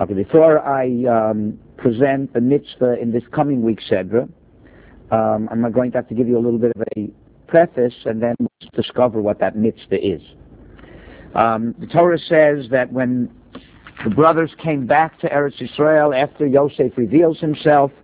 Okay, before I present the mitzvah in this coming week's Sedra, I'm going to have to give you a little bit of a preface and then we'll discover what that mitzvah is. The Torah says that when the brothers came back to Eretz Yisrael after Yosef reveals himself,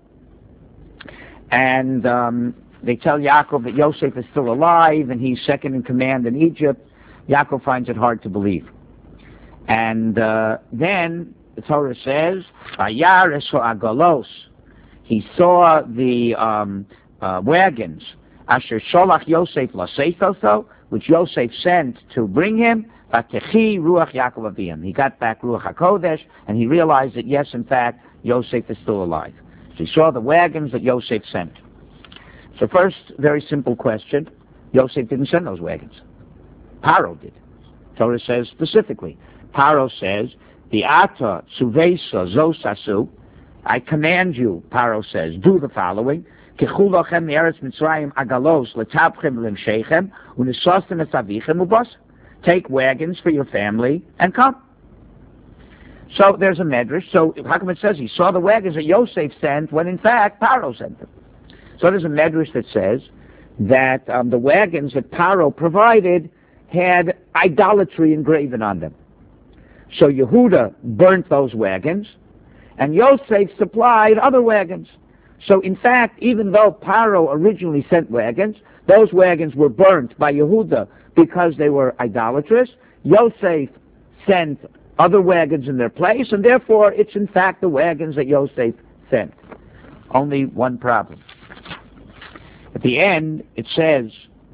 and they tell Yaakov that Yosef is still alive and he's second in command in Egypt, Yaakov finds it hard to believe. And then the Torah says, Vayaresh agalos, he saw the wagons, Asher Sholach Yosef Laseifoso, which Yosef sent to bring him, Vatechi Ruach Yaakov Aviyam. He got back Ruach HaKodesh, and he realized that yes, in fact, Yosef is still alive. So he saw the wagons that Yosef sent. So first, very simple question. Yosef didn't send those wagons. Paro did. Torah says specifically. Paro says, Bi'ata Suvesa Zosasu, I command you, Paro says, do the following. Kechu lochem me'eretz Mitzrayim agalos letabchem lemsheichem unisostem es avichem ubos. Take wagons for your family and come. So there's a medrash. So how come it says he saw the wagons that Yosef sent when in fact Paro sent them? So there's a medrash that says that the wagons that Paro provided had idolatry engraven on them. So Yehuda burnt those wagons, and Yosef supplied other wagons. So in fact, even though Paro originally sent wagons, those wagons were burnt by Yehuda because they were idolatrous. Yosef sent other wagons in their place, and therefore it's in fact the wagons that Yosef sent. Only one problem. At the end, it says,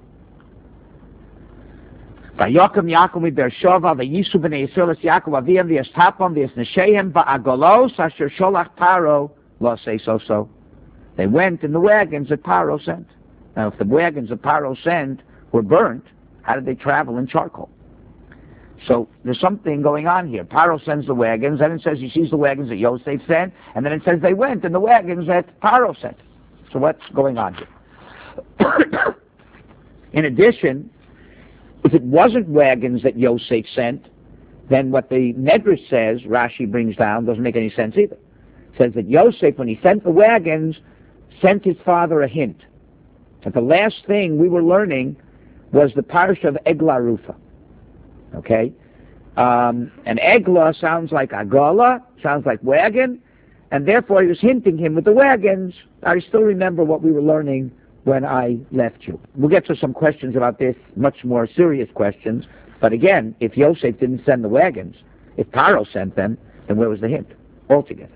Vayokem Yaakov miBeersheva vayisu b'nei Yisrael es Yaakov aviyam v'yastapam v'yasneshehem ba'agolos asher sholach Paro lo say so. They went in the wagons that Paro sent. Now, if the wagons that Paro sent were burnt, how did they travel in charcoal? So there's something going on here. Paro sends the wagons, then it says he sees the wagons that Yosef sent, and then it says they went in the wagons that Paro sent. So what's going on here? In addition, if it wasn't wagons that Yosef sent, then what the Medrash says, Rashi brings down, doesn't make any sense either. It says that Yosef, when he sent the wagons, sent his father a hint. That the last thing we were learning was the parsha of Eglah Rufa. Okay? And Eglah sounds like Agala, sounds like wagon, and therefore he was hinting him with the wagons. I still remember what we were learning when I left you. We'll get to some questions about this, much more serious questions. But again, if Yosef didn't send the wagons, if Paro sent them, then where was the hint altogether?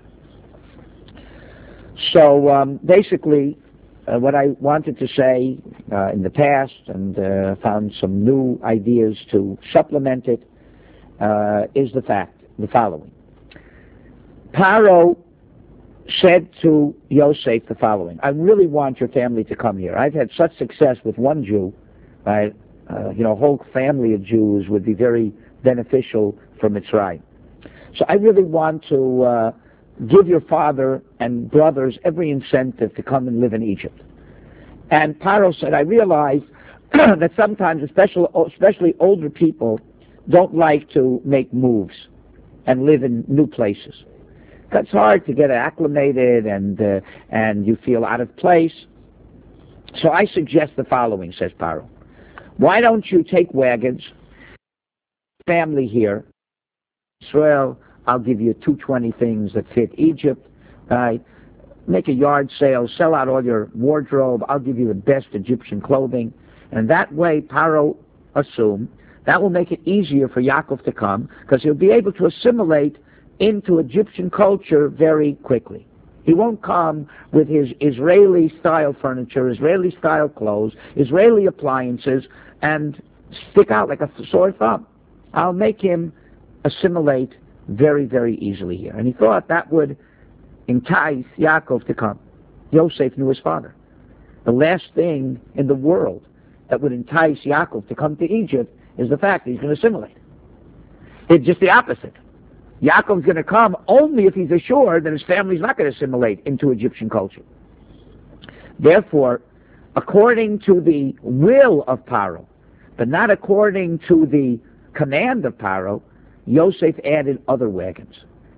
So basically, what I wanted to say in the past, and found some new ideas to supplement it, is the following. Paro said to Yosef the following: I really want your family to come here. I've had such success with one Jew. A whole family of Jews would be very beneficial for Mitzrayim. So I really want to give your father and brothers every incentive to come and live in Egypt. And Paro said, I realize that sometimes, especially older people, don't like to make moves and live in new places. It's hard to get acclimated, and you feel out of place. So I suggest the following, says Paro. Why don't you take wagons, family here, Israel, I'll give you 220 things that fit Egypt, right? Make a yard sale, sell out all your wardrobe, I'll give you the best Egyptian clothing. And that way, Paro assumed, that will make it easier for Yaakov to come, because he'll be able to assimilate into Egyptian culture very quickly. He won't come with his Israeli-style furniture, Israeli-style clothes, Israeli appliances, and stick out like a sore thumb. I'll make him assimilate very, very easily here. And he thought that would entice Yaakov to come. Yosef knew his father. The last thing in the world that would entice Yaakov to come to Egypt is the fact that he's going to assimilate. It's just the opposite. Yaakov's going to come only if he's assured that his family's not going to assimilate into Egyptian culture. Therefore, according to the will of Paro, but not according to the command of Paro, Yosef added other wagons.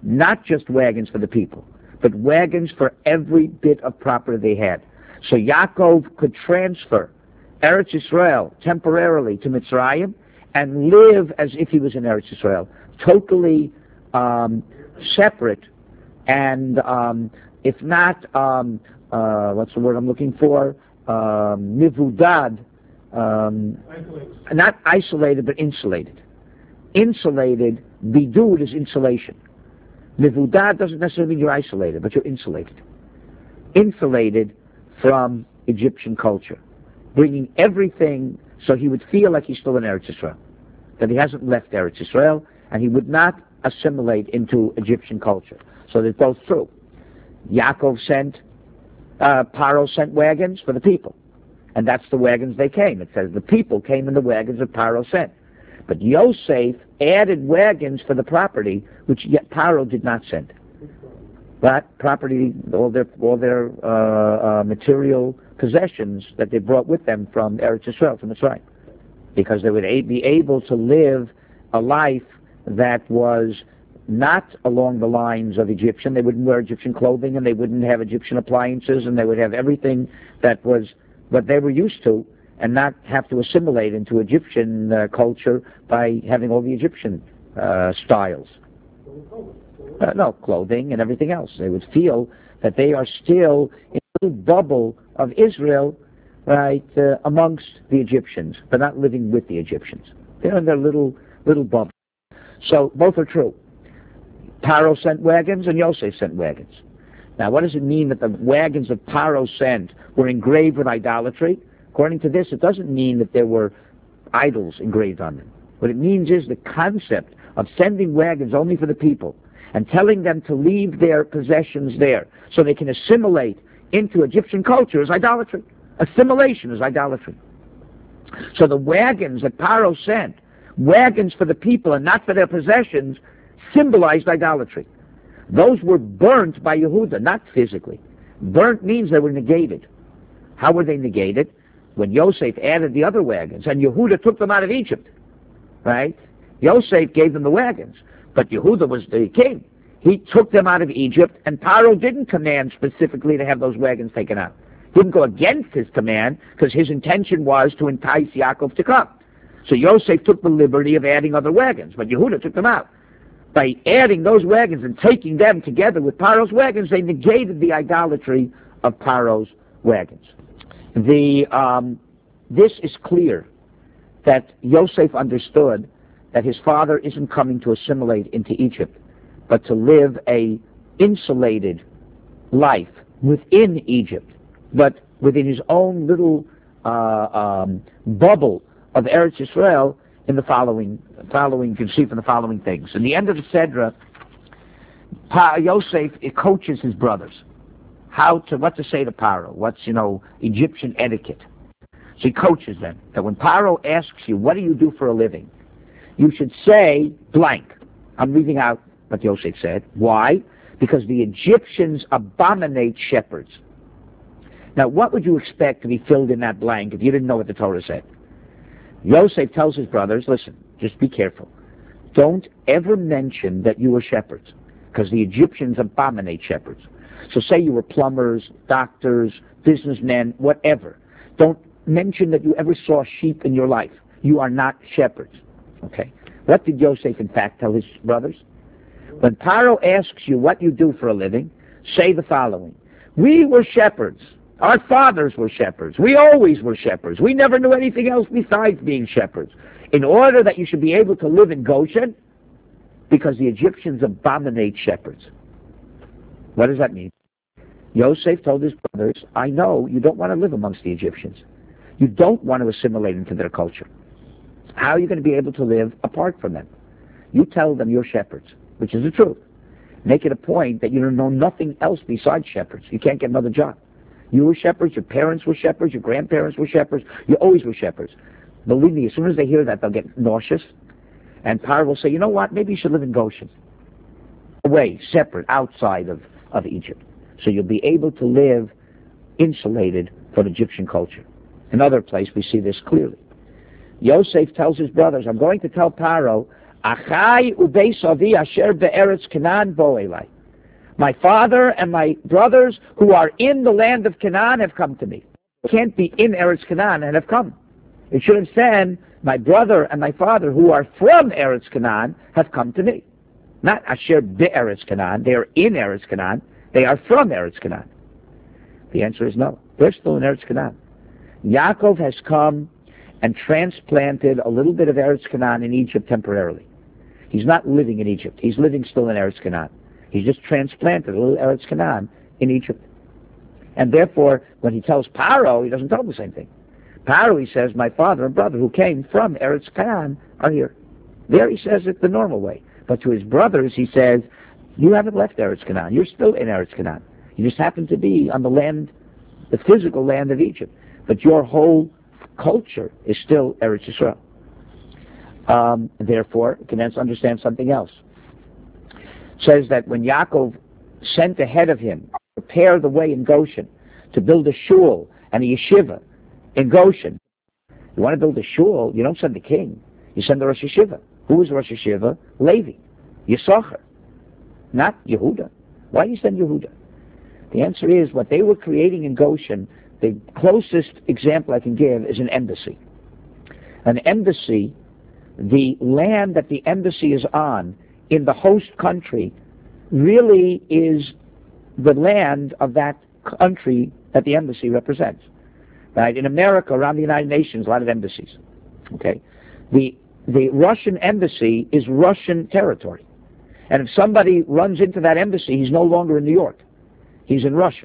not just wagons for the people, but wagons for every bit of property they had. So Yaakov could transfer Eretz Yisrael temporarily to Mitzrayim and live as if he was in Eretz Yisrael, totally separate and, if not, what's the word I'm looking for? Mivudad, not isolated, but insulated. Insulated, bidud is insulation. Mivudad doesn't necessarily mean you're isolated, but you're insulated. Insulated from Egyptian culture, bringing everything so he would feel like he's still in Eretz Yisrael, that he hasn't left Eretz Yisrael, and he would not assimilate into Egyptian culture. So they're both true. Yaakov sent, Paro sent wagons for the people, and that's the wagons they came. It says the people came in the wagons that Paro sent. But Yosef added wagons for the property, which yet Paro did not send. But property, all their material possessions that they brought with them from Eretz Yisrael, from Mitzrayim, because they would be able to live a life that was not along the lines of Egyptian. They wouldn't wear Egyptian clothing, and they wouldn't have Egyptian appliances, and they would have everything that was what they were used to, and not have to assimilate into Egyptian culture by having all the Egyptian styles. No, clothing and everything else. They would feel that they are still in a little bubble of Israel, right, amongst the Egyptians, but not living with the Egyptians. They're in their little bubble. So both are true. Paro sent wagons and Yosef sent wagons. Now, what does it mean that the wagons that Paro sent were engraved with idolatry? According to this, it doesn't mean that there were idols engraved on them. What it means is the concept of sending wagons only for the people and telling them to leave their possessions there so they can assimilate into Egyptian culture is idolatry. Assimilation is idolatry. So the wagons that Paro sent, wagons for the people and not for their possessions, symbolized idolatry. Those were burnt by Yehuda, not physically. Burnt means they were negated. How were they negated? When Yosef added the other wagons, and Yehuda took them out of Egypt, right? Yosef gave them the wagons, but Yehuda was the king. He took them out of Egypt, and Paro didn't command specifically to have those wagons taken out. He didn't go against his command, because his intention was to entice Yaakov to come. So Yosef took the liberty of adding other wagons, but Yehuda took them out. By adding those wagons and taking them together with Paro's wagons, they negated the idolatry of Paro's wagons. This is clear that Yosef understood that his father isn't coming to assimilate into Egypt, but to live a insulated life within Egypt, but within his own little bubble of Eretz Yisrael. In the following, you can see from the following things. In the end of the Sedra, Yosef coaches his brothers what to say to Paro, what's, Egyptian etiquette. So he coaches them that when Paro asks you, what do you do for a living? You should say blank. I'm leaving out what Yosef said. Why? Because the Egyptians abominate shepherds. Now, what would you expect to be filled in that blank if you didn't know what the Torah said? Yosef tells his brothers, listen, just be careful. Don't ever mention that you were shepherds, because the Egyptians abominate shepherds. So say you were plumbers, doctors, businessmen, whatever. Don't mention that you ever saw sheep in your life. You are not shepherds. Okay? What did Yosef, in fact, tell his brothers? When Paro asks you what you do for a living, say the following. We were shepherds. Our fathers were shepherds. We always were shepherds. We never knew anything else besides being shepherds. In order that you should be able to live in Goshen, because the Egyptians abominate shepherds. What does that mean? Yosef told his brothers, I know you don't want to live amongst the Egyptians. You don't want to assimilate into their culture. How are you going to be able to live apart from them? You tell them you're shepherds, which is the truth. Make it a point that you know nothing else besides shepherds. You can't get another job. You were shepherds, your parents were shepherds, your grandparents were shepherds, you always were shepherds. Believe me, as soon as they hear that, they'll get nauseous. And Paro will say, you know what, maybe you should live in Goshen. Away, separate, outside of Egypt. So you'll be able to live insulated from Egyptian culture. Another place we see this clearly. Yosef tells his brothers, I'm going to tell Paro, Achai ubeis avi asher be'eretz Canaan bo elai. My father and my brothers who are in the land of Canaan have come to me. Can't be in Eretz Canaan and have come. It should have said, my brother and my father who are from Eretz Canaan have come to me. Not Asher be'eretz Canaan. They are in Eretz Canaan. They are from Eretz Canaan. The answer is no. They're still in Eretz Canaan. Yaakov has come and transplanted a little bit of Eretz Canaan in Egypt temporarily. He's not living in Egypt. He's living still in Eretz Canaan. He's just transplanted a little Eretz Canaan in Egypt. And therefore, when he tells Paro, he doesn't tell him the same thing. Paro, he says, my father and brother who came from Eretz Canaan are here. There he says it the normal way. But to his brothers, he says, you haven't left Eretz Canaan. You're still in Eretz Canaan. You just happen to be on the land, the physical land of Egypt. But your whole culture is still Eretz Yisrael. Therefore, you can understand something else. It says that when Yaakov sent ahead of him, prepare the way in Goshen, to build a shul and a yeshiva in Goshen. You want to build a shul, you don't send the king. You send the Rosh Yeshiva. Who is Rosh Yeshiva? Levi, Yisachar, not Yehuda. Why do you send Yehuda? The answer is what they were creating in Goshen, the closest example I can give is an embassy. An embassy, the land that the embassy is on in the host country really is the land of that country that the embassy represents. Right? In America, around the United Nations, a lot of embassies. Okay, the Russian embassy is Russian territory, and if somebody runs into that embassy, he's no longer in New York; he's in Russia,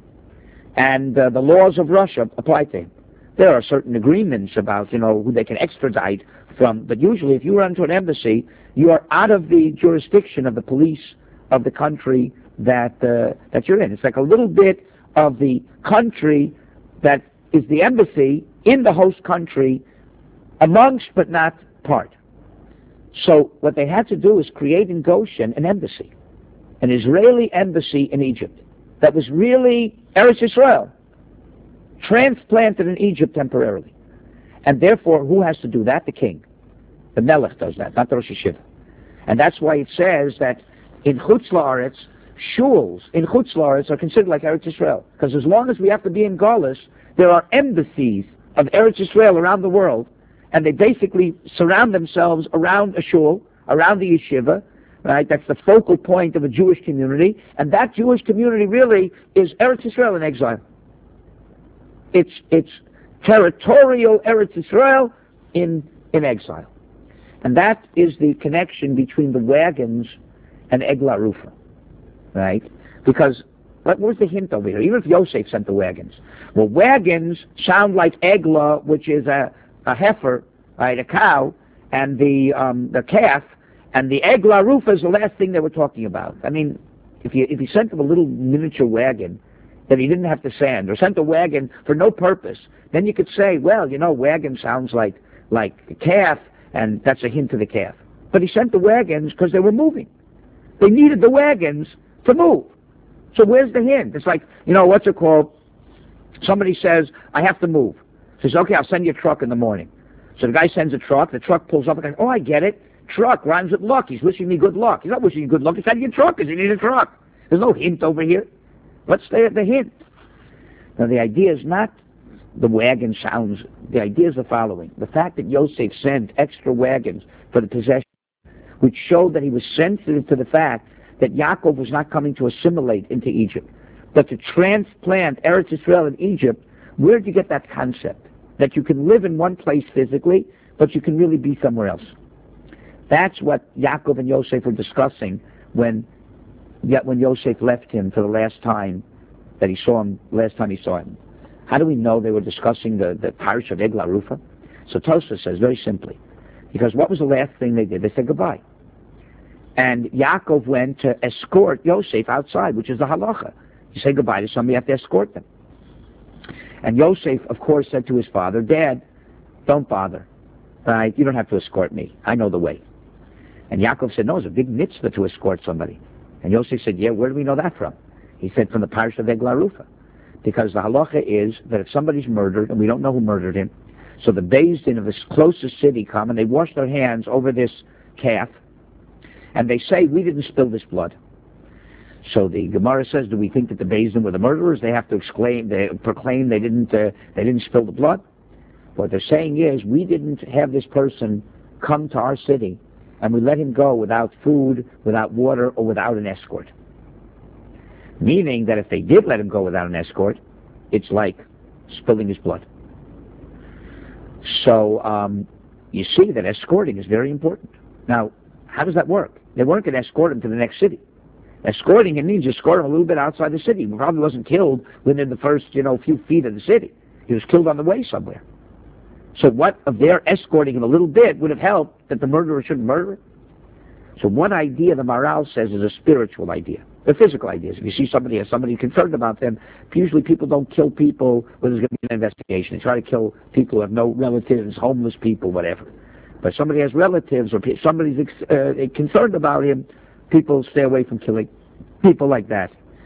and the laws of Russia apply to him. There are certain agreements about who they can extradite from, but usually, if you run to an embassy, you are out of the jurisdiction of the police of the country that you're in. It's like a little bit of the country that is the embassy in the host country, amongst but not part. So what they had to do is create in Goshen an embassy, an Israeli embassy in Egypt that was really Eretz Yisrael, transplanted in Egypt temporarily. And therefore, who has to do that? The king. The Melech does that, not the Rosh Yeshiva. And that's why it says that in Chutz La'aretz, shuls in Chutz La'aretz are considered like Eretz Yisrael. Because as long as we have to be in Galus, there are embassies of Eretz Yisrael around the world, and they basically surround themselves around a shul, around the yeshiva, right? That's the focal point of a Jewish community, and that Jewish community really is Eretz Yisrael in exile. It's territorial Eretz Yisrael in exile. And that is the connection between the wagons and Eglah Rufa, right? Because where's the hint over here? Even if Yosef sent the wagons. Well, wagons sound like Eglah, which is a heifer, right, a cow, and the calf, and the Eglah Rufa is the last thing they were talking about. I mean, if you sent them a little miniature wagon that he didn't have to sand, or sent a wagon for no purpose, then you could say, well, wagon sounds like a calf, and that's a hint to the calf. But he sent the wagons because they were moving. They needed the wagons to move. So where's the hint? It's like, what's it called? Somebody says, I have to move. Says, okay, I'll send you a truck in the morning. So the guy sends a truck. The truck pulls up and goes, oh, I get it. Truck rhymes with luck. He's wishing me good luck. He's not wishing you good luck. He's sending you a truck because he needs a truck. There's no hint over here. What's the hint? Now, the idea is not the wagon sounds. The idea is the following. The fact that Yosef sent extra wagons for the possession, which showed that he was sensitive to the fact that Yaakov was not coming to assimilate into Egypt, but to transplant Eretz Yisrael in Egypt. Where did you get that concept? That you can live in one place physically, but you can really be somewhere else. That's what Yaakov and Yosef were discussing when Yosef left him for the last time that he saw him, How do we know they were discussing the parish of Eglah Rufa? So Tosfos says very simply, because what was the last thing they did? They said goodbye. And Yaakov went to escort Yosef outside, which is the halacha. You say goodbye to somebody, you have to escort them. And Yosef, of course, said to his father, Dad, don't bother. Right? You don't have to escort me. I know the way. And Yaakov said, no, it's a big mitzvah to escort somebody. And Yosef said, yeah, where do we know that from? He said, from the parish of Eglah Rufa. Because the halacha is that if somebody's murdered, and we don't know who murdered him, so the Beis Din of this closest city come and they wash their hands over this calf, and they say, we didn't spill this blood. So the Gemara says, do we think that the Beis Din were the murderers? They have to proclaim they didn't spill the blood? What they're saying is, we didn't have this person come to our city, and we let him go without food, without water, or without an escort. Meaning that if they did let him go without an escort, it's like spilling his blood. So you see that escorting is very important. Now, how does that work? They weren't going to escort him to the next city. Escorting him means escort him a little bit outside the city. He probably wasn't killed within the first, few feet of the city. He was killed on the way somewhere. So what of their escorting him a little bit would have helped that the murderer shouldn't murder him? So one idea the Maharal says is a spiritual idea. They're physical ideas. If you see somebody concerned about them, usually people don't kill people when there's going to be an investigation. They try to kill people who have no relatives, homeless people, whatever. But if somebody has relatives or somebody's concerned about him, people stay away from killing people like that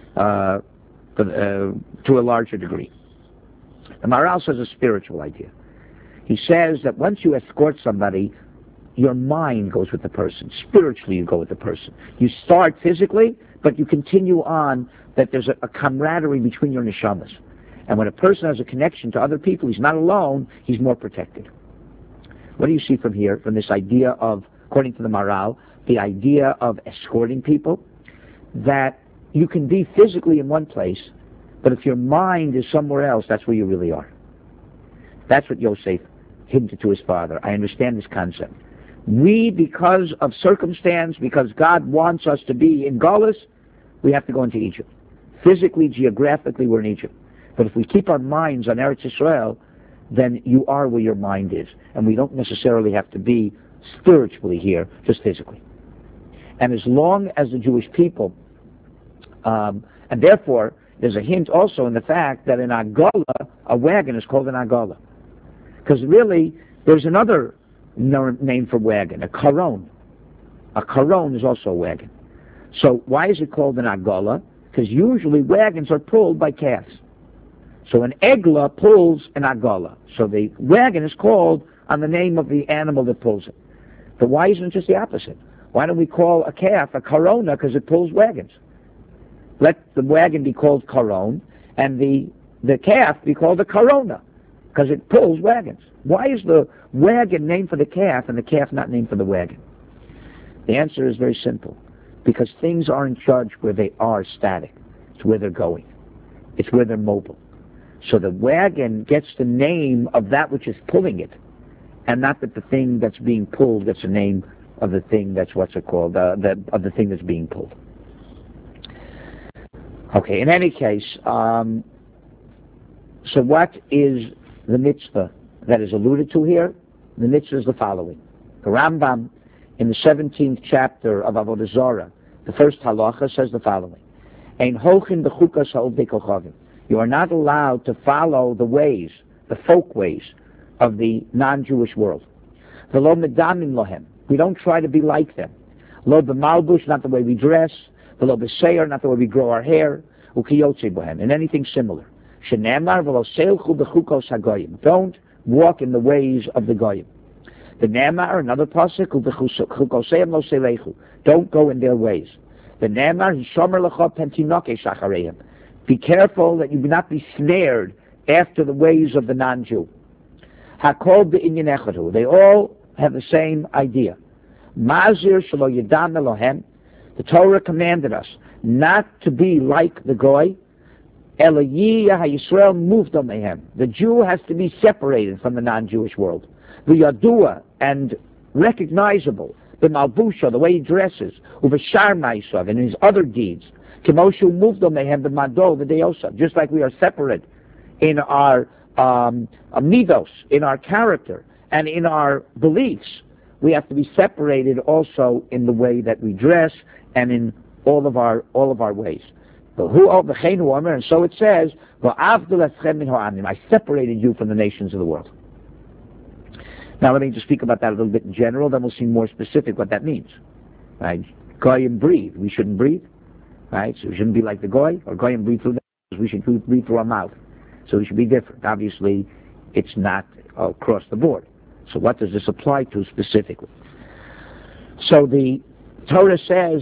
to a larger degree. The Maharal says a spiritual idea. He says that once you escort somebody, your mind goes with the person. Spiritually, you go with the person. You start physically, but you continue on, that there's a camaraderie between your neshamas. And when a person has a connection to other people, he's not alone, he's more protected. What do you see from here, from this idea of, according to the Maharal, the idea of escorting people? That you can be physically in one place, but if your mind is somewhere else, that's where you really are. That's what Yosef hinted to his father. I understand this concept. We, because of circumstance, because God wants us to be in Galus, we have to go into Egypt. Physically, geographically, we're in Egypt. But if we keep our minds on Eretz Yisrael, then you are where your mind is. And we don't necessarily have to be spiritually here, just physically. And as long as the Jewish people, and therefore, there's a hint also in the fact that an agala, a wagon, is called an agala. Because really, there's another name for wagon, a karon. A karon is also a wagon. So why is it called an agala? Because usually wagons are pulled by calves. So an egla pulls an agala. So the wagon is called on the name of the animal that pulls it. But why isn't it just the opposite? Why don't we call a calf a karona, because it pulls wagons? Let the wagon be called karon, and the calf be called a karona, because it pulls wagons. Why is the wagon named for the calf and the calf not named for the wagon? The answer is very simple. Because things aren't judged where they are static. It's where they're going. It's where they're mobile. So the wagon gets the name of that which is pulling it, and not that the thing that's being pulled gets the name of the thing that's of the thing that's being pulled. Okay, in any case, so what is the mitzvah that is alluded to here? The mitzvah is the following. The Rambam, in the 17th chapter of Avodah Zarah, the first halacha, says the following. Ein hochin b'chukas ha'ovdei kochavim. You are not allowed to follow the ways, the folk ways, of the non-Jewish world. V'lo medamim lohem. We don't try to be like them. Lo b'malbush, not the way we dress. V'lo b'seir, not the way we grow our hair. U'kiyotze bohem, and anything similar. Shenemar v'lo seilchu b'chukos hagoyim. Don't walk in the ways of the goyim. The Nemar, another pasuk, u'b'chukoseim lo seilechu. Don't go in their ways. The Nemar, hishomer lecha pentinoke shachareim. Be careful that you do not be snared after the ways of the non-Jew. Hakol be'inyan echadu. They all have the same idea. Mazir shelo yedam Elohem. The Torah commanded us not to be like the goy. Eloyiyah ha'Yisrael muvdal mehem. The Jew has to be separated from the non-Jewish world. V'yadua, and recognizable. B'malbusha, the way he dresses. Uv'shar ma'isav, and his other deeds. Kimoshu muvdal mehem b'mado v'deyosav. Just like we are separate in our midos, in our character, and in our beliefs, we have to be separated also in the way that we dress and in all of our ways. And so it says, I separated you from the nations of the world. Now let me just speak about that a little bit in general, then we'll see more specific what that means. Right? Goyim breathe. We shouldn't breathe. Right? So we shouldn't be like the goy, or goyim breathe through the nose. We should breathe through our mouth. So we should be different. Obviously, it's not across the board. So what does this apply to specifically? So the Torah says,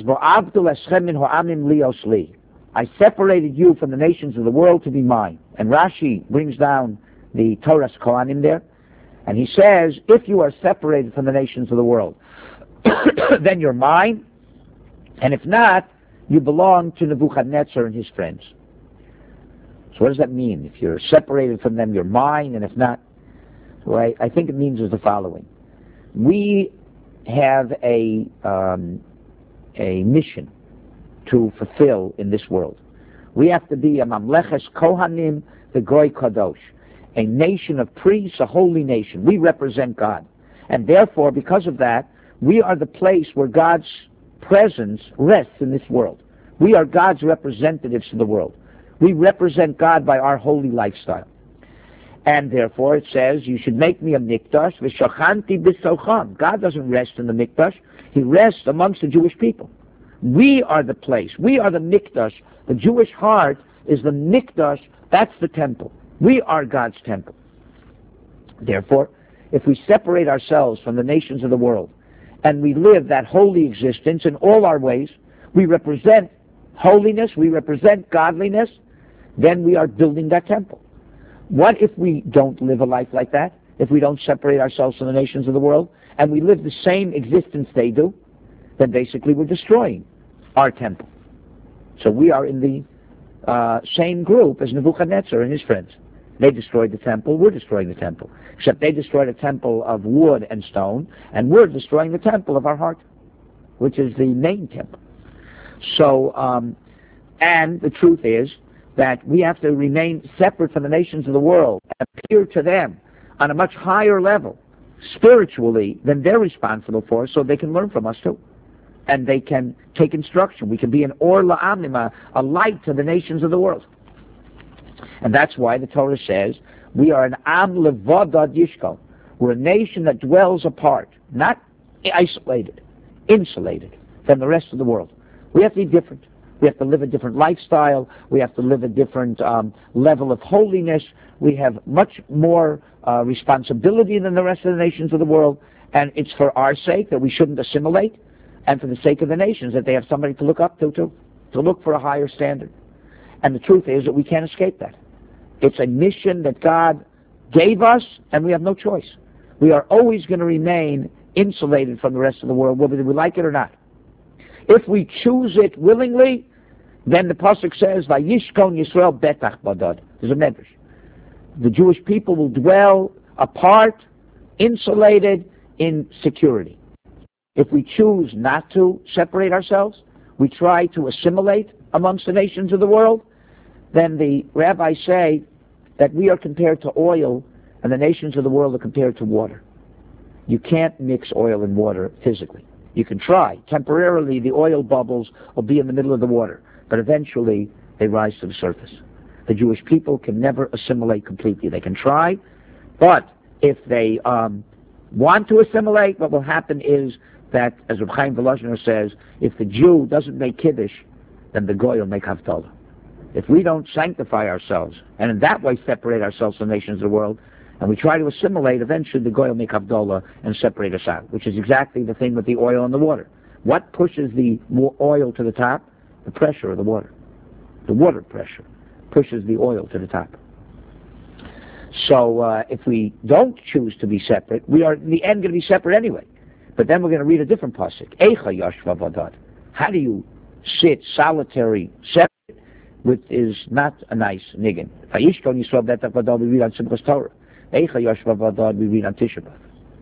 I separated you from the nations of the world to be mine. And Rashi brings down the Torah's Kohanim there, and he says, if you are separated from the nations of the world, then you're mine, and if not, you belong to Nebuchadnezzar and his friends. So what does that mean? If you're separated from them, you're mine, and if not? Well, I think it means is the following. We have a mission to fulfill in this world. We have to be a Mamleches Kohanim, the Goy Kadosh, a nation of priests, a holy nation. We represent God. And therefore, because of that, we are the place where God's presence rests in this world. We are God's representatives in the world. We represent God by our holy lifestyle. And therefore it says, you should make me a mikdash, v'shachanti b'socham. God doesn't rest in the mikdash. He rests amongst the Jewish people. We are the place. We are the mikdash. The Jewish heart is the mikdash. That's the temple. We are God's temple. Therefore, if we separate ourselves from the nations of the world and we live that holy existence in all our ways, we represent holiness, we represent godliness, then we are building that temple. What if we don't live a life like that? If we don't separate ourselves from the nations of the world and we live the same existence they do, then basically we're destroying our temple. So we are in the same group as Nebuchadnezzar and his friends. They destroyed the temple, we're destroying the temple. Except they destroyed a temple of wood and stone, and we're destroying the temple of our heart, which is the main temple. So, and the truth is that we have to remain separate from the nations of the world and appear to them on a much higher level, spiritually, than they're responsible for, so they can learn from us too. And they can take instruction. We can be an or la'amim, a light to the nations of the world. And that's why the Torah says we are an am levadad yishkol. We're a nation that dwells apart, not isolated, insulated from the rest of the world. We have to be different. We have to live a different lifestyle. We have to live a different level of holiness. We have much more responsibility than the rest of the nations of the world. And it's for our sake that we shouldn't assimilate, and for the sake of the nations that they have somebody to look up to look for a higher standard. And the truth is that we can't escape that. It's a mission that God gave us, and we have no choice. We are always going to remain insulated from the rest of the world, whether we like it or not. If we choose it willingly, then the pasuk says, "Vayishkon Yisrael betach badad." There's a medrash. The Jewish people will dwell apart, insulated, in security. If we choose not to separate ourselves, we try to assimilate amongst the nations of the world, then the rabbis say that we are compared to oil and the nations of the world are compared to water. You can't mix oil and water physically. You can try. Temporarily, the oil bubbles will be in the middle of the water, but eventually they rise to the surface. The Jewish people can never assimilate completely. They can try, but if they want to assimilate, what will happen is that, as Reb Chaim Volozhiner says, if the Jew doesn't make Kiddush, then the Goy will make Havdalah. If we don't sanctify ourselves, and in that way separate ourselves from the nations of the world, and we try to assimilate, eventually the Goy will make Havdalah and separate us out, which is exactly the thing with the oil and the water. What pushes the oil to the top? The pressure of the water. The water pressure pushes the oil to the top. So if we don't choose to be separate, we are in the end going to be separate anyway. But then we're going to read a different pasuk. Eicha yashva vadad. How do you sit solitary, separate, which is not a nice niggin? Vayishkon Yisrael betach vadad, we read on Simchas Torah. Eicha yashva vadad, we read on Tisha B'Av.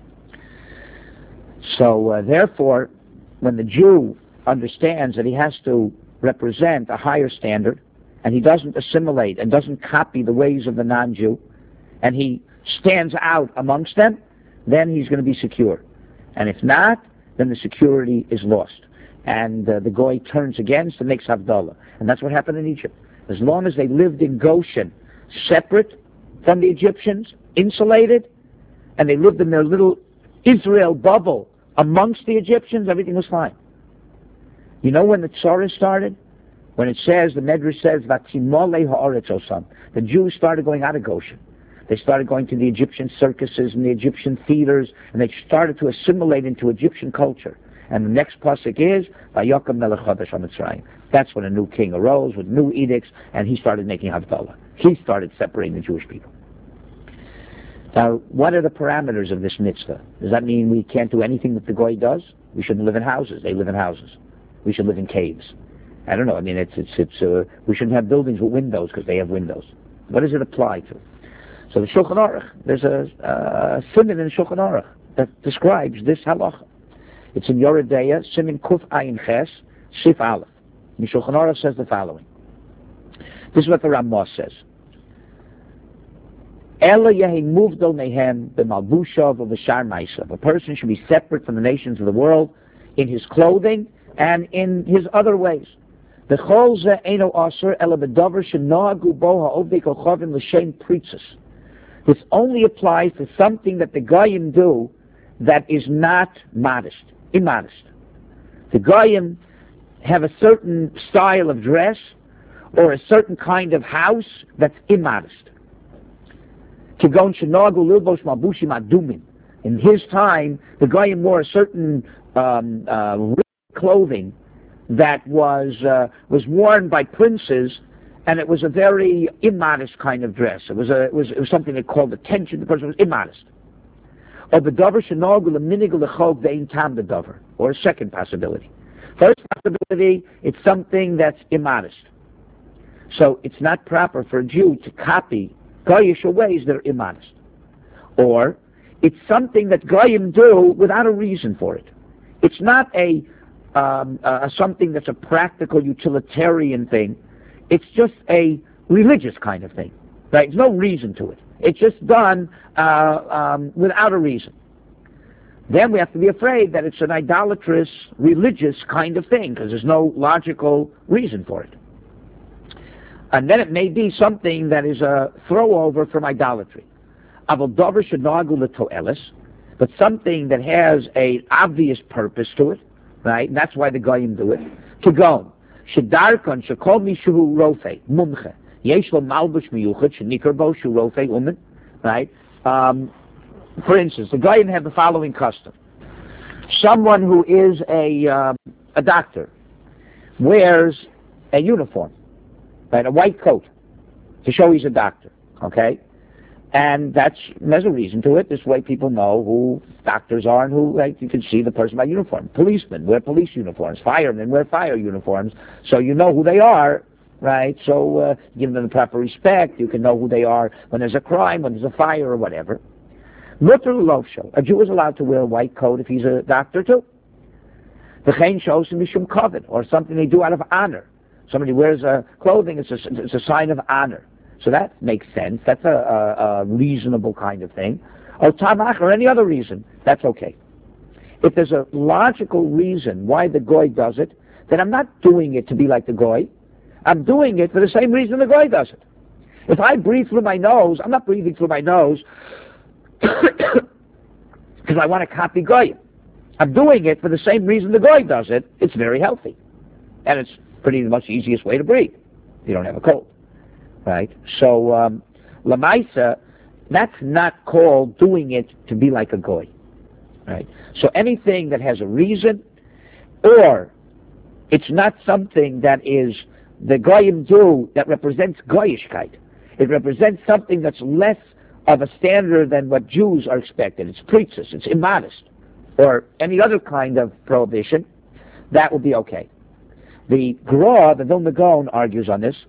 So therefore, when the Jew understands that he has to represent a higher standard, and he doesn't assimilate and doesn't copy the ways of the non-Jew, and he stands out amongst them, then he's going to be secure. And if not, then the security is lost. And the Goy turns against and makes Havdalah. And that's what happened in Egypt. As long as they lived in Goshen, separate from the Egyptians, insulated, and they lived in their little Israel bubble amongst the Egyptians, everything was fine. You know when the Tzara started? When it says, the Medrash says, Vatimole ha'aretz osam. The Jews started going out of Goshen. They started going to the Egyptian circuses and the Egyptian theaters, and they started to assimilate into Egyptian culture. And the next pasuk is Vayakam Melech Chadash HaMitzrayim. That's when a new king arose with new edicts, and he started making Havdalah. He started separating the Jewish people. Now, what are the parameters of this mitzvah? Does that mean we can't do anything that the goy does? We shouldn't live in houses. They live in houses. We should live in caves. I don't know. I mean, we shouldn't have buildings with windows because they have windows. What does it apply to? So the Shulchan Aruch, there's a siman in the Shulchan Aruch that describes this halacha. It's in Yoreh Deah, siman Kuf Ayin Ches, Sif Aleph. The Shulchan Aruch says the following. This is what the Ramah says. A person should be separate from the nations of the world in his clothing and in his other ways. This only applies to something that the Goyim do that is not modest, immodest. The Goyim have a certain style of dress or a certain kind of house that's immodest. In his time, the Goyim wore a certain clothing that was worn by princes, and it was a very immodest kind of dress. It was something that called attention. The person was immodest. Or a second possibility. First possibility, it's something that's immodest. So it's not proper for a Jew to copy Goyish ways that are immodest. Or it's something that Goyim do without a reason for it. It's not a something that's a practical utilitarian thing. It's just a religious kind of thing. Right? There's no reason to it. It's just done without a reason. Then we have to be afraid that it's an idolatrous, religious kind of thing because there's no logical reason for it. And then it may be something that is a throw-over from idolatry. But something that has an obvious purpose to it, right? And that's why the Goyim do it. Kigon, shedarkon shekol mishu rofe mumche yesh lo malbush miyuchet shenikar bo shu rofe umen, right? For instance, the Goyim have the following custom: someone who is a doctor wears a uniform, right? A white coat to show he's a doctor. Okay. And there's a reason to it. This way people know who doctors are and who, like, you can see the person by uniform. Policemen wear police uniforms. Firemen wear fire uniforms. So you know who they are, right? So give them the proper respect. You can know who they are when there's a crime, when there's a fire or whatever. Mutter lovsho. A Jew is allowed to wear a white coat if he's a doctor too. The chen shows him mishum kavod, or something they do out of honor. Somebody wears clothing, it's a sign of honor. So that makes sense. That's a reasonable kind of thing. Or tamach, or any other reason, that's okay. If there's a logical reason why the goy does it, then I'm not doing it to be like the goy. I'm doing it for the same reason the goy does it. If I breathe through my nose, I'm not breathing through my nose because I want to copy goy. I'm doing it for the same reason the goy does it. It's very healthy. And it's pretty much the easiest way to breathe. You don't have a cold. Right? So, Lamaisa, that's not called doing it to be like a goy. Right? So anything that has a reason, or it's not something that is the goyim do that represents goyishkeit. It represents something that's less of a standard than what Jews are expected. It's preachers, it's immodest, or any other kind of prohibition, that will be okay. The Gra, the Vilna Gaon, argues on this.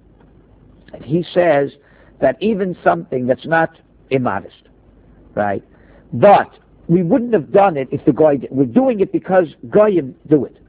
He says that even something that's not immodest, right? But we wouldn't have done it if the goy did. We're doing it because goyim do it,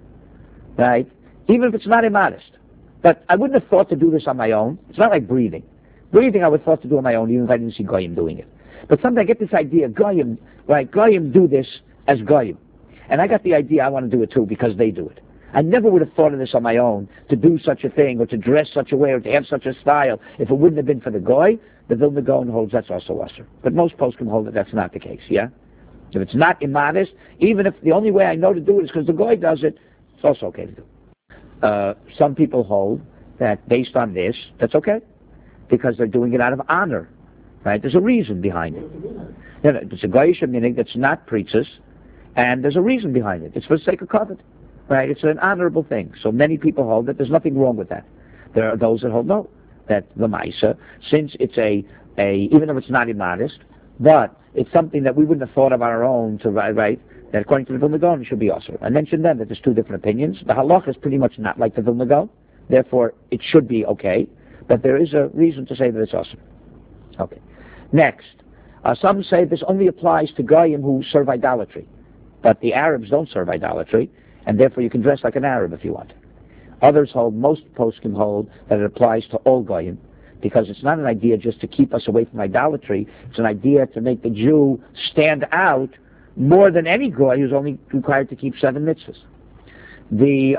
right? Even if it's not immodest. But I wouldn't have thought to do this on my own. It's not like breathing. Breathing I would have thought to do on my own, even if I didn't see goyim doing it. But sometimes I get this idea, goyim, right? Goyim do this as goyim. And I got the idea I want to do it too because they do it. I never would have thought of this on my own, to do such a thing, or to dress such a way, or to have such a style. If it wouldn't have been for the goy, the Vilna Gaon holds that's also usher. But most poskim hold that that's not the case, yeah? If it's not immodest, even if the only way I know to do it is because the goy does it, it's also okay to do. Some people hold that based on this, that's okay, because they're doing it out of honor, right? There's a reason behind it. It's a goyish minig that's not preachers, And there's a reason behind it. It's for the sake of covet, right? It's an honorable thing. So many people hold that there's nothing wrong with that. There are those that hold no, that the Maisa, since it's even though it's not immodest, but it's something that we wouldn't have thought of on our own to write, that according to the Vilna Gaon, it should be also. I mentioned then that there's two different opinions. The halacha is pretty much not like the Vilna Gaon, therefore it should be okay, but there is a reason to say that it's awesome. Okay. Next, some say this only applies to Goyim who serve idolatry, but the Arabs don't serve idolatry, and therefore you can dress like an Arab if you want. Others hold, most poskim hold, that it applies to all Goyim, because it's not an idea just to keep us away from idolatry, it's an idea to make the Jew stand out more than any Goy who's only required to keep 7 mitzvahs. The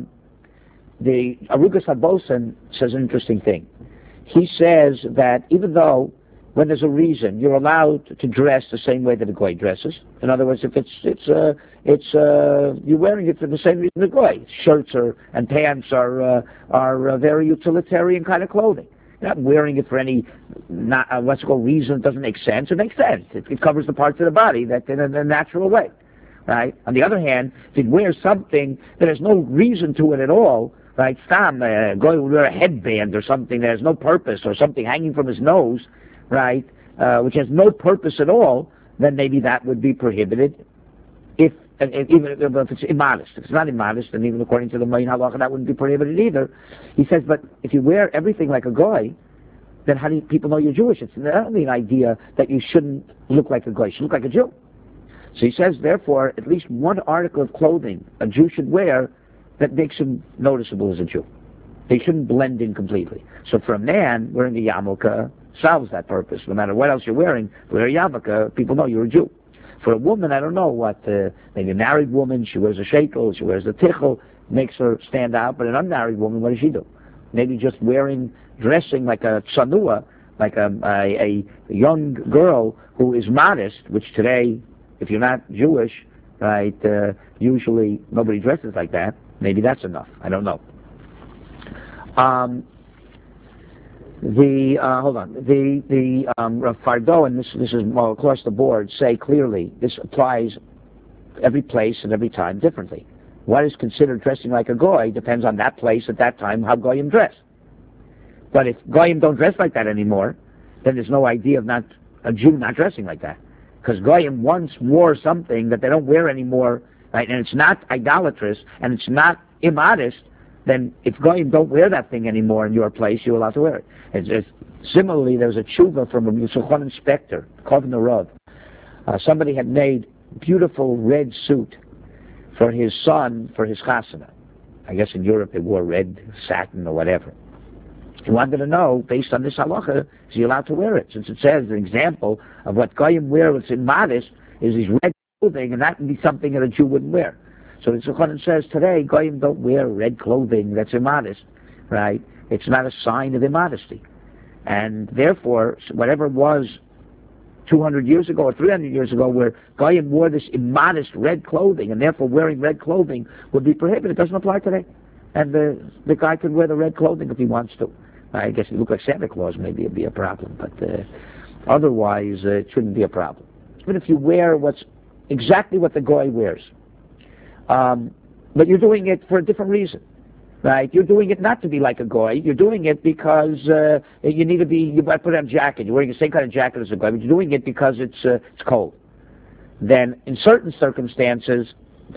Arugas HaBosen says an interesting thing. He says that even though when there's a reason, you're allowed to dress the same way that a Goy dresses. In other words, if you're wearing it for the same reason the Goy. Shirts and pants are very utilitarian kind of clothing. You're not wearing it for any reason that doesn't make sense. It makes sense. It covers the parts of the body that in a natural way, right? On the other hand, if you wear something that has no reason to it at all, right? Goy would wear a headband or something that has no purpose, or something hanging from his nose, right, which has no purpose at all, then maybe that would be prohibited, even if it's immodest. If it's not immodest, then even according to the Mayin Halacha, that wouldn't be prohibited either. He says, but if you wear everything like a Goy, then how do people know you're Jewish? It's not only an idea that you shouldn't look like a Goy, you should look like a Jew. So he says, therefore, at least one article of clothing a Jew should wear that makes him noticeable as a Jew. They shouldn't blend in completely. So for a man, wearing a yarmulke solves that purpose. No matter what else you're wearing, wear a yarmulke, people know you're a Jew. For a woman, I don't know what, maybe a married woman, she wears a shekel, she wears a tichel, makes her stand out, but an unmarried woman, what does she do? Maybe just dressing like a tsanua, like a young girl who is modest, which today, if you're not Jewish, right, usually nobody dresses like that. Maybe that's enough. I don't know. Rav Fardo, and this is more across the board, say clearly this applies every place and every time differently. What is considered dressing like a Goy depends on that place at that time, how Goyim dress. But if Goyim don't dress like that anymore, then there's no idea of a Jew not dressing like that. Because Goyim once wore something that they don't wear anymore, right? And it's not idolatrous, and it's not immodest, then if Goyim don't wear that thing anymore in your place, you're allowed to wear it. Similarly, there was a tshuva from a Yisrochon inspector, Kovner Rav. Somebody had made a beautiful red suit for his son, for his chasana. I guess in Europe they wore red satin or whatever. He wanted to know, based on this halacha, is he allowed to wear it? Since it says an example of what Goyim wear that's immodest is his red clothing, and that would be something that a Jew wouldn't wear. So the Tzachon says today, Goyim don't wear red clothing that's immodest, right? It's not a sign of immodesty. And therefore, whatever was 200 years ago or 300 years ago where Goyim wore this immodest red clothing, and therefore wearing red clothing would be prohibited, it doesn't apply today. And the guy can wear the red clothing if he wants to. I guess if you look like Santa Claus, maybe it'd be a problem, but otherwise it shouldn't be a problem. Even if you wear exactly what the Goy wears. But you're doing it for a different reason, right? You're doing it not to be like a Goy. You're doing it because you need to be, you might put on a jacket. You're wearing the same kind of jacket as a Goy, but you're doing it because it's cold. Then in certain circumstances,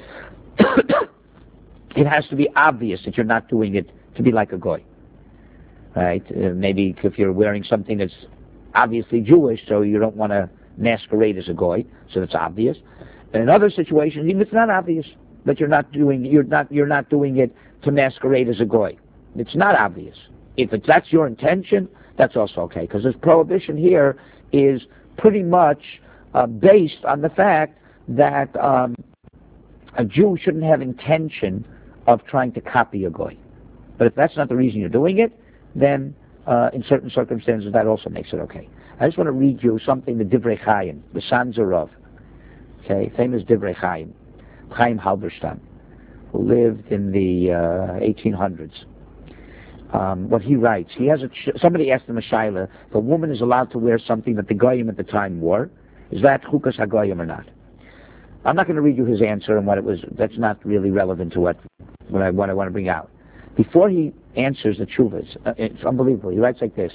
it has to be obvious that you're not doing it to be like a Goy, right? Maybe if you're wearing something that's obviously Jewish, so you don't want to masquerade as a Goy, so that's obvious. And in other situations, even if it's not obvious, but you're not doing it to masquerade as a Goy. It's not obvious. If that's your intention, that's also okay, because this prohibition here is pretty much based on the fact that a Jew shouldn't have intention of trying to copy a Goy. But if that's not the reason you're doing it, then in certain circumstances that also makes it okay. I just want to read you something, the Divrei Chaim, the Sanzer Rav, okay, famous Divrei Chaim, Chaim Halberstam, who lived in the 1800s. What he writes, somebody asked him a shaila, if a woman is allowed to wear something that the Goyim at the time wore, is that Chukas HaGoyim or not? I'm not going to read you his answer and what it was. That's not really relevant to what I want to bring out. Before he answers the tshuva, it's unbelievable. He writes like this: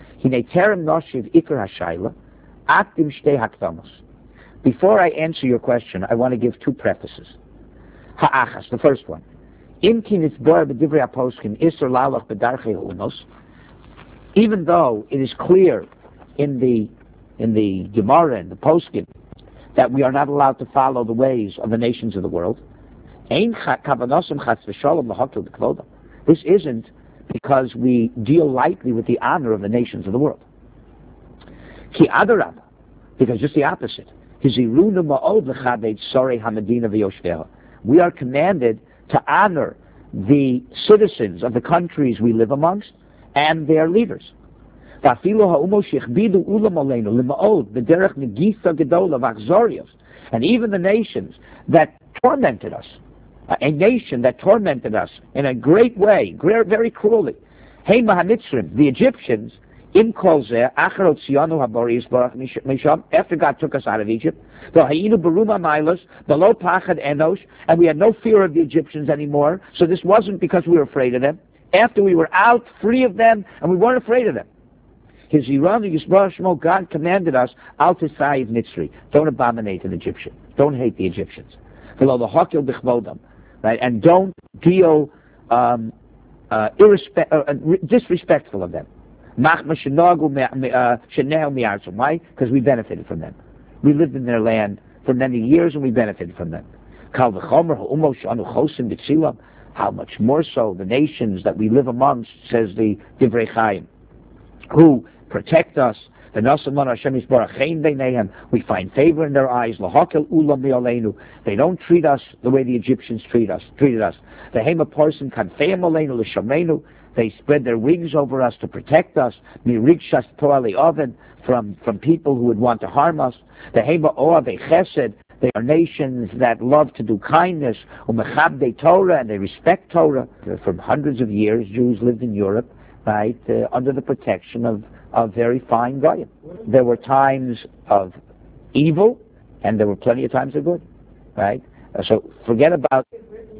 before I answer your question, I want to give two prefaces. Ha'achas, the first one. Even though it is clear in the Gemara and the Poskim that we are not allowed to follow the ways of the nations of the world, this isn't because we deal lightly with the honor of the nations of the world. Because just the opposite. We are commanded to honor the citizens of the countries we live amongst and their leaders. And even the nations that tormented us, a nation that tormented us in a great way, very cruelly, the Egyptians, after God took us out of Egypt, and we had no fear of the Egyptians anymore, so this wasn't because we were afraid of them. After we were out, free of them, and we weren't afraid of them. God commanded us, don't abominate an Egyptian. Don't hate the Egyptians. Right? And don't deal disrespectful of them. Why? Because we benefited from them. We lived in their land for many years and we benefited from them. How much more so the nations that we live amongst, says the Divrei Chaim, who protect us. We find favor in their eyes. They don't treat us the way the Egyptians treated us. They spread their wings over us to protect us from people who would want to harm us. They are nations that love to do kindness, and they respect Torah. For hundreds of years, Jews lived in Europe, right, under the protection of very fine goyim. There were times of evil, and there were plenty of times of good, right? So forget about.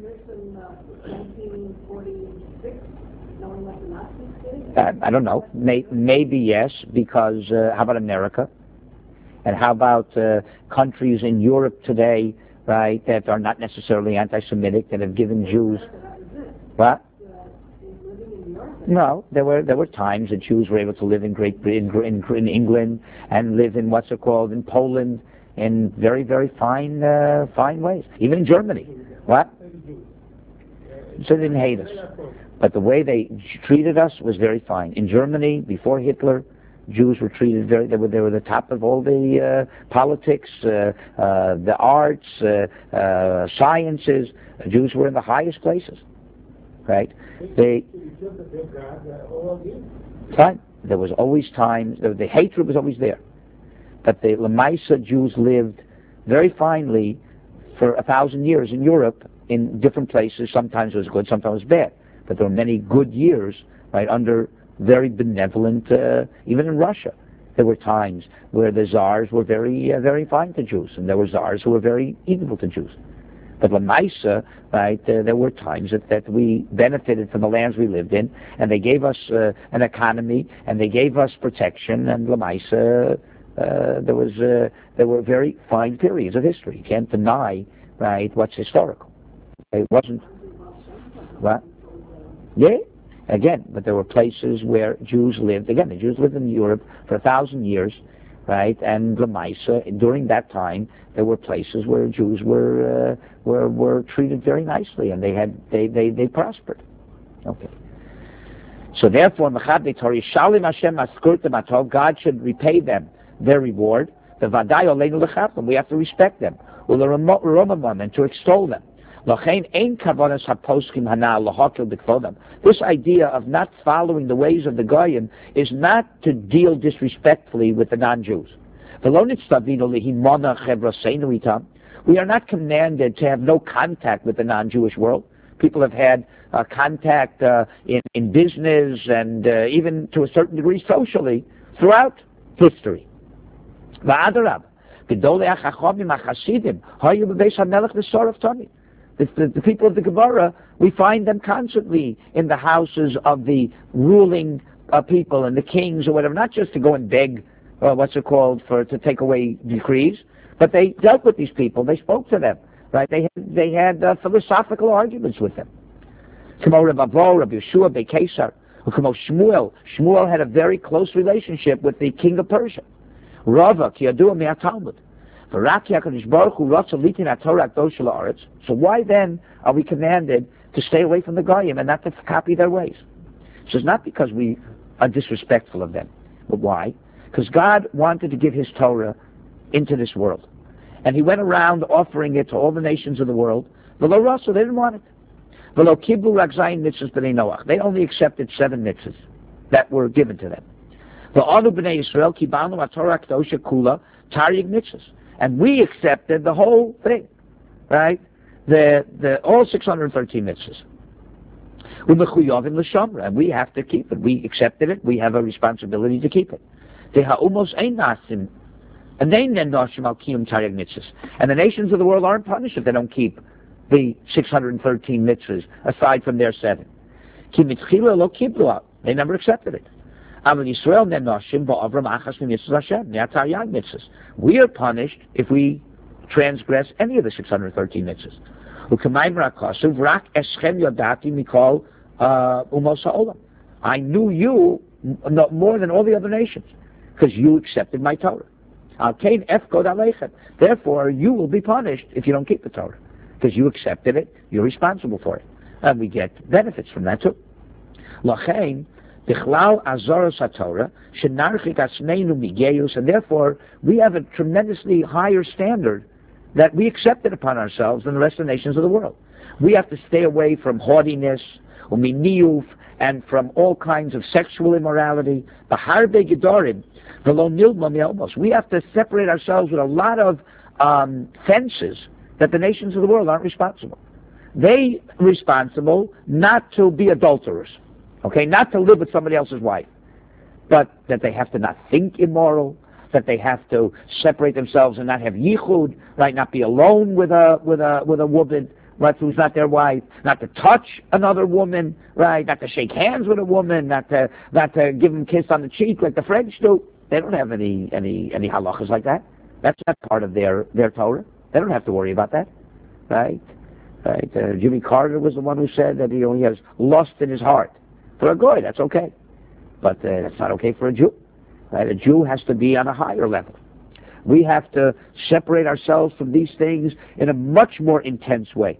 I don't know. Maybe yes, because how about America? And how about countries in Europe today, right, that are not necessarily anti-Semitic, that have given Jews. What? No, there were times that Jews were able to live in Great Britain, in England, and live in what's it called, in Poland, in very, very fine ways. Even in Germany. What? So they didn't hate us. But the way they treated us was very fine. In Germany, before Hitler, Jews were treated they were the top of all the politics, the arts, sciences. Jews were in the highest places, right? Fine. There was always times, the hatred was always there. But the Lamaisa Jews lived very finely for 1,000 years in Europe, in different places. Sometimes it was good, sometimes it was bad. But there were many good years, right, under very benevolent, even in Russia. There were times where the czars were very, very fine to Jews, and there were czars who were very evil to Jews. But Lamaisa, right, there were times that we benefited from the lands we lived in, and they gave us an economy, and they gave us protection, and Lamaisa, there were very fine periods of history. You can't deny, right, what's historical. It wasn't. What? Yeah, again, but there were places where Jews lived. Again, the Jews lived in Europe for 1,000 years, right? And Lamaisa, during that time, there were places where Jews were treated very nicely, and they prospered. Okay. So therefore, God should repay them their reward. We have to respect them, and to extol them. This idea of not following the ways of the Goyim is not to deal disrespectfully with the non-Jews. We are not commanded to have no contact with the non-Jewish world. People have had contact in business and even to a certain degree socially throughout history. The people of the Gemara, we find them constantly in the houses of the ruling people and the kings or whatever, not just to go and beg, to take away decrees, but they dealt with these people. They spoke to them, right? They had philosophical arguments with them. Shmuel had a very close relationship with the king of Persia. Rava, Talmud. So why then are we commanded to stay away from the Goyim and not to copy their ways? So it's not because we are disrespectful of them. But why? Because God wanted to give His Torah into this world. And He went around offering it to all the nations of the world. They didn't want it. They only accepted 7 mitzvahs that were given to them. And we accepted the whole thing, right? All 613 mitzvahs. And we have to keep it. We accepted it. We have a responsibility to keep it. And the nations of the world aren't punished if they don't keep the 613 mitzvahs aside from their 7. They never accepted it. We are punished if we transgress any of the 613 mitzvahs. I knew you more than all the other nations because you accepted my Torah. Therefore, you will be punished if you don't keep the Torah because you accepted it, you're responsible for it. And we get benefits from that too. And therefore, we have a tremendously higher standard that we accepted upon ourselves than the rest of the nations of the world. We have to stay away from haughtiness, and from all kinds of sexual immorality. We have to separate ourselves with a lot of fences that the nations of the world aren't responsible. They responsible not to be adulterers, okay, not to live with somebody else's wife, but that they have to not think immoral, that they have to separate themselves and not have yichud, right, not be alone with a woman, right, who's not their wife, not to touch another woman, right, not to shake hands with a woman, not to give them a kiss on the cheek like the French do. They don't have any halachas like that. That's not part of their Torah. They don't have to worry about that, right? Right? Jimmy Carter was the one who said that he only has lust in his heart. For a goy, that's okay, but that's not okay for a Jew. Right? A Jew has to be on a higher level. We have to separate ourselves from these things in a much more intense way.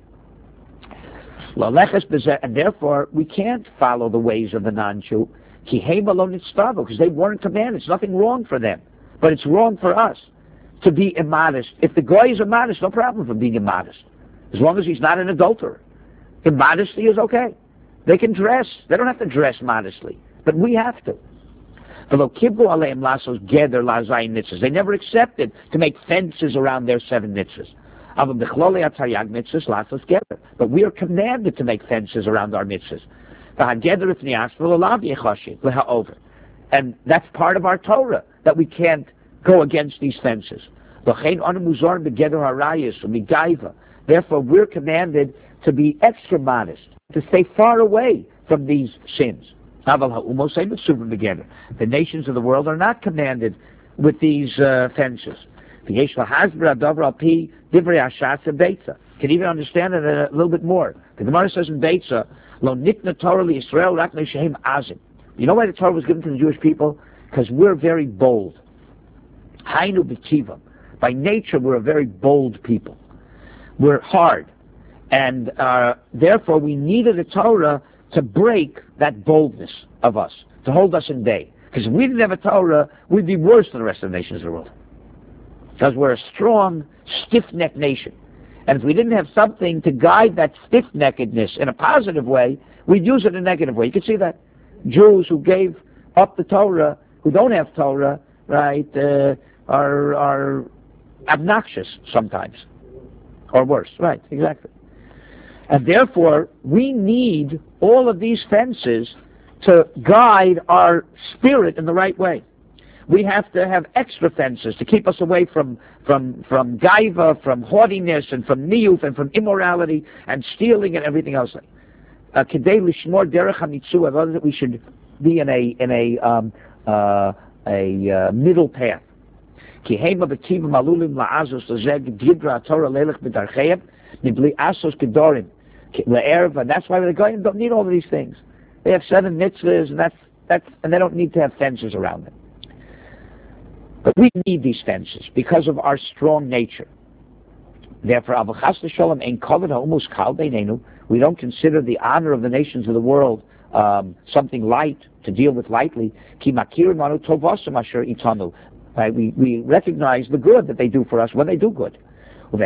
And therefore, we can't follow the ways of the non-Jew. Because they weren't commanded. It's nothing wrong for them. But it's wrong for us to be immodest. If the guy is immodest, no problem for being immodest. As long as he's not an adulterer. Immodesty is okay. They can dress. They don't have to dress modestly. But we have to. They never accepted to make fences around their 7 mitzvahs. But we are commanded to make fences around our mitzvahs. And that's part of our Torah, that we can't go against these fences. Therefore, we're commanded to be extra modest, to stay far away from these sins. The nations of the world are not commanded with these fences. Can even understand it a little bit more. The Gemara says in Beitza, Lo nitna Torah li Yisrael rak shehem azim. You know why the Torah was given to the Jewish people? Because we're very bold. Hainu b'tiva. By nature, we're a very bold people. We're hard. And therefore, we needed a Torah to break that boldness of us, to hold us in bay. Because if we didn't have a Torah, we'd be worse than the rest of the nations of the world. Because we're a strong, stiff-necked nation. And if we didn't have something to guide that stiff-neckedness in a positive way, we'd use it in a negative way. You can see that. Jews who gave up the Torah, who don't have Torah, right, are obnoxious sometimes. Or worse, right, exactly. And therefore, we need all of these fences to guide our spirit in the right way. We have to have extra fences to keep us away from gaiva, from haughtiness, and from niyuf, and from immorality, and stealing, and everything else. Kedei lishmor derech hamitzua, we should be in a middle path. Ki hema b'tivim alulim la'azos lezeg didra Torah leilech b'darcheim mibli asos kedorim le'erva. That's why the Goyim don't need all of these things. They have 7 mitzvahs, and they don't need to have fences around them. But we need these fences because of our strong nature. Therefore, avachas l'sholem ein kavod ha'umus kal beinenu. We don't consider the honor of the nations of the world something light to deal with lightly. Ki makirim manu tovasam asher itanu. Right? We recognize the good that they do for us when they do good. And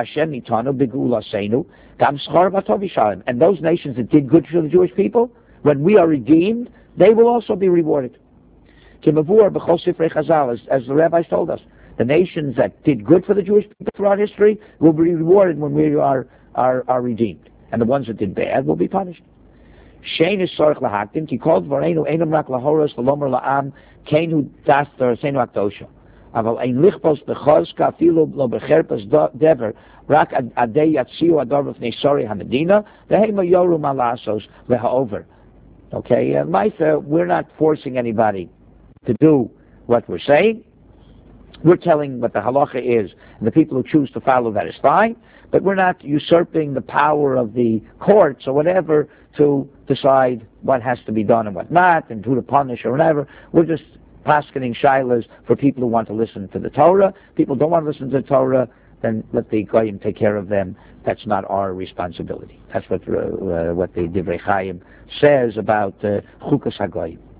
those nations that did good for the Jewish people, when we are redeemed, they will also be rewarded. As the rabbis told us, the nations that did good for the Jewish people throughout history will be rewarded when we are redeemed. And the ones that did bad will be punished. Shein is sorich lahaktim ki kol dvareinu einam rak lahoros v'lomer la'am keinu das d'arasenu akdosha. Aval ein lichpos b'chozka afilu lo b'cherpas dever rak adei yatziu ador v'fnei sori hamedina v'heima yoru malasos v'ha'over. Okay, and Maisa, we're not forcing anybody to do what we're saying. We're telling what the halacha is, and the people who choose to follow that is fine, but we're not usurping the power of the courts or whatever to decide what has to be done and what not, and who to punish or whatever. We're just paskening shilas for people who want to listen to the Torah. People don't want to listen to the Torah, then let the Goyim take care of them. That's not our responsibility. That's what the Divrei Chaim says about Chukas HaGoyim.